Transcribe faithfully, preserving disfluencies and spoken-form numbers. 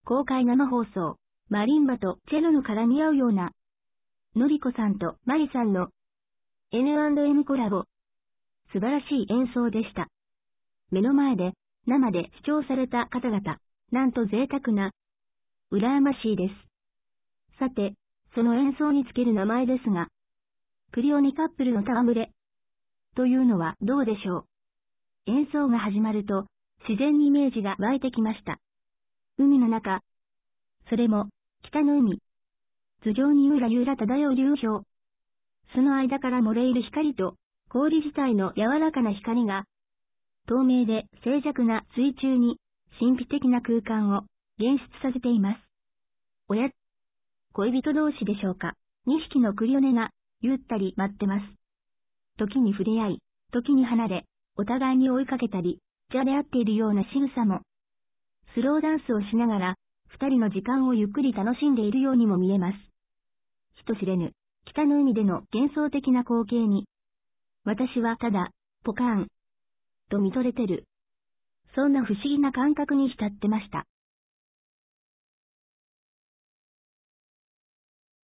公開生放送、マリンバとチェロの絡み合うような、のりこさんとマリさんの エヌアンドエム コラボ。素晴らしい演奏でした。目の前で、生で視聴された方々、なんと贅沢な、羨ましいです。さて、その演奏につける名前ですが、クリオネカップルの戯れ、というのはどうでしょう。演奏が始まると、自然にイメージが湧いてきました。海の中、それも、北の海。頭上にゆらゆら漂う流氷。巣の間から漏れ入る光と、氷自体の柔らかな光が、透明で静寂な水中に、神秘的な空間を現出させています。おや、恋人同士でしょうか。にひきのクリオネが、ゆったり待ってます。時に触れ合い、時に離れ、お互いに追いかけたり、じゃれ合っているような仕草も。スローダンスをしながら、二人の時間をゆっくり楽しんでいるようにも見えます。人知れぬ、北の海での幻想的な光景に、私はただ、ポカーン、と見とれてる。そんな不思議な感覚に浸ってました。